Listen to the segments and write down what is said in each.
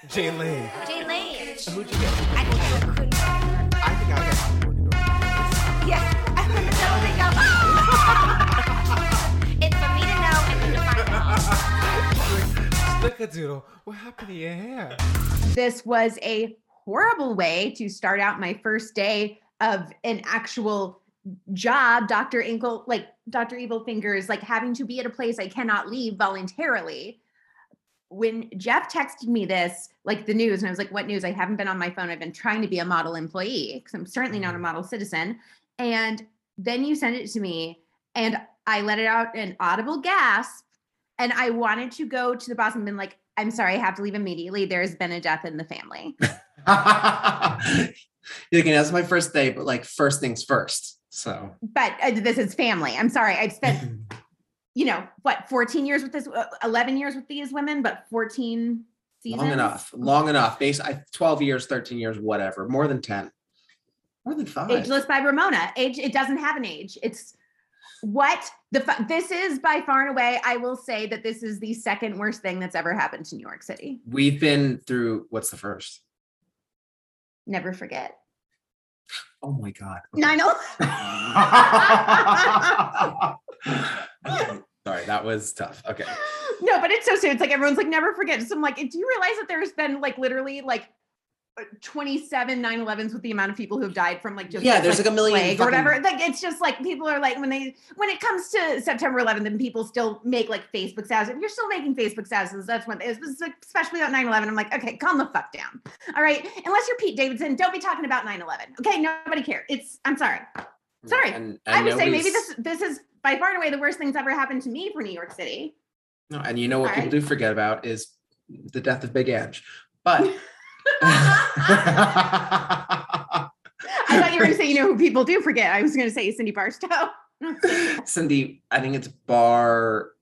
Jane Lane. Jane Lane. Who'd you get? I couldn't find her. I think I got Morgan Dorothy. Yes. I'm in the middle of it. It's for me to know and you to find out. Snickerdoodle, what happened to your hair? This was a horrible way to start out my first day of an actual job. Dr. Evil Fingers, like having to be at a place I cannot leave voluntarily. When Jeff texted me this, like the news, and I was like, what news? I haven't been on my phone. I've been trying to be a model employee because I'm certainly not a model citizen. And then you sent it to me and I let it out an audible gasp. And I wanted to go to the boss and been like, I'm sorry, I have to leave immediately. There's been a death in the family. You're like, that's my first day, but like first things first. So, but this is family. I'm sorry. I've spent, 14 years with this, 11 years with these women, but 14 seasons. Long enough. 12 years, 13 years, whatever. More than 10. More than 5. Ageless by Ramona. It doesn't have an age. It's this is by far and away, I will say that this is the second worst thing that's ever happened to New York City. We've been through, what's the first? Never forget. Oh my God. Okay. 9/11. Sorry, that was tough. Okay. No, but it's so soon. It's like everyone's like, never forget. So I'm like, do you realize that there's been like literally like 27 9/11s with the amount of people who have died from like just there's like a million or whatever. Like it's just like people are like when it comes to September 11th and people still make like Facebook statuses. If you're still making Facebook statuses, that's when it was like, especially about 9/11. I'm like, okay, calm the fuck down. All right. Unless you're Pete Davidson, don't be talking about 9/11. Okay, nobody cares. I'm sorry. Sorry. And I would say maybe this is by far and away the worst thing's ever happened to me for New York City. No, and you know what people do forget about is the death of Big Ange. But I thought you were going to say, who people do forget. I was going to say Cindy Barstow. Cindy, I think it's Barshop,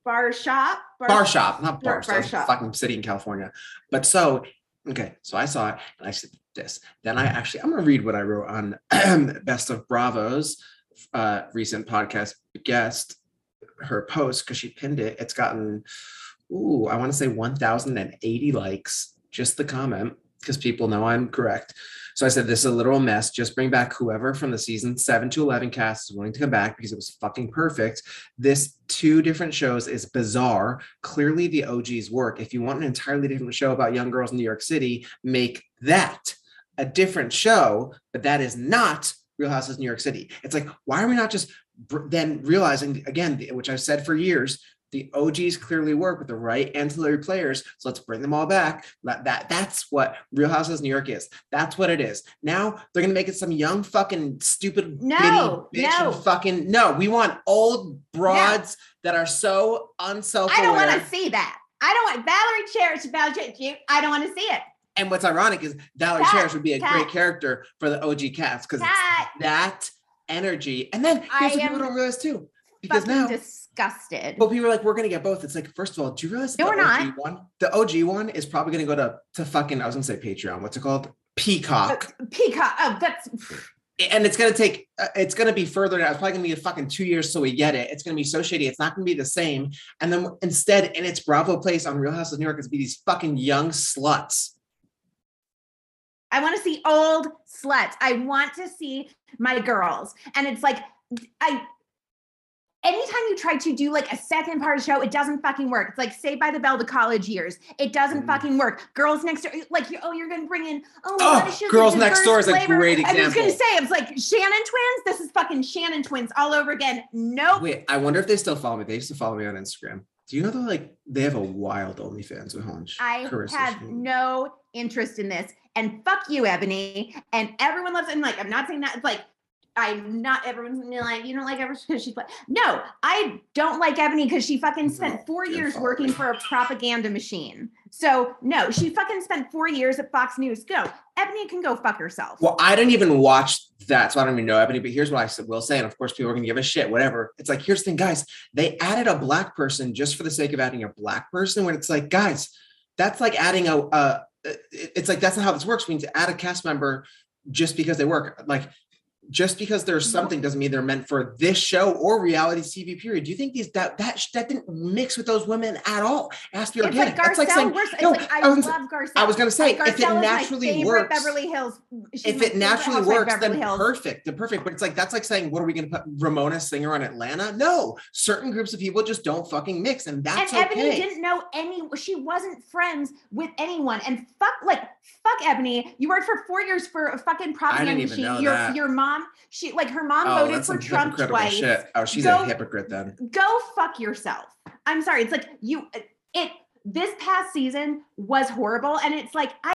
not Barstow. Fucking city in California. But so I saw it and I said this. Then I'm going to read what I wrote on Best of Bravo's recent podcast guest, her post, because she pinned it. It's gotten, I want to say 1,080 likes. Just the comment, because people know I'm correct. So I said, this is a literal mess. Just bring back whoever from the season 7 to 11 cast is willing to come back because it was fucking perfect. This 2 different shows is bizarre. Clearly the OGs work. If you want an entirely different show about young girls in New York City, make that a different show, but that is not Real Housewives of New York City. It's like, why are we not just then realizing, again, which I've said for years, the OGs clearly work with the right ancillary players. So let's bring them all back. That's what Real Housewives of New York is. That's what it is. Now they're going to make it some young fucking stupid bitty bitch. No, we want old broads that are so unself-aware. I don't want to see that. I don't want Valerie Cherish. I don't want to see it. And what's ironic is Valerie Cherish would be a great character for the OG cast because that energy. And then here's what people don't realize too. Because now disgusted. But people are like, we're gonna get both. It's like, first of all, do you realize the OG one? The OG one is probably gonna go to fucking, I was gonna say Patreon. What's it called? Peacock. Peacock. Oh, that's. And it's gonna take. It's gonna be further now. It's probably gonna be a fucking 2 years till we get it. It's gonna be so shady. It's not gonna be the same. And then instead, in its Bravo place on Real Housewives of New York, it's gonna be these fucking young sluts. I want to see old sluts. I want to see my girls. And it's like, anytime you try to do like a second part of the show, it doesn't fucking work. It's like Saved by the Bell, the college years. It doesn't fucking work. Girls Next Door, like you're going to bring in, Girls Next Door is a great example. I was going to say, I was like, Shannon Twins? This is fucking Shannon Twins all over again. Nope. Wait, I wonder if they still follow me. They used to follow me on Instagram. Do you know that they have a wild OnlyFans with Hunch? I have no interest in this. And fuck you, Ebony. And everyone loves it. And like, I'm not saying that. It's like, I'm not, everyone's gonna be like, you don't like Ebony because she's like, no, I don't like Ebony because she fucking spent 4 years working for a propaganda machine. So no, she fucking spent 4 years at Fox News. Go. Ebony can go fuck herself. Well, I didn't even watch that, so I don't even know Ebony, but here's what I will say, and of course people are gonna give a shit, whatever. It's like, here's the thing, guys, they added a black person just for the sake of adding a black person, when it's like, guys, that's like adding it's like, that's not how this works. We need to add a cast member just because they work. Like, just because there's something doesn't mean they're meant for this show or reality TV period. Do you think that didn't mix with those women at all? Ask your It's like That's like Garcelle. saying, I love Garcelle. I was going to say, Like, if it Garcelle is my naturally favorite works, Beverly Hills. She's if my it favorite naturally housewife works, Beverly then Hills. perfect. But it's like, that's like saying, what are we going to put Ramona Singer on Atlanta? No, certain groups of people just don't fucking mix. And that's And okay. Ebony didn't know she wasn't friends with anyone. And fuck Ebony. You worked for 4 years for a fucking propaganda I didn't even machine. know that. Your mom, her mom voted that's for some Trump hypocritical twice. shit. Oh, she's a hypocrite then. Go fuck yourself. I'm sorry. It's like this past season was horrible. And it's like,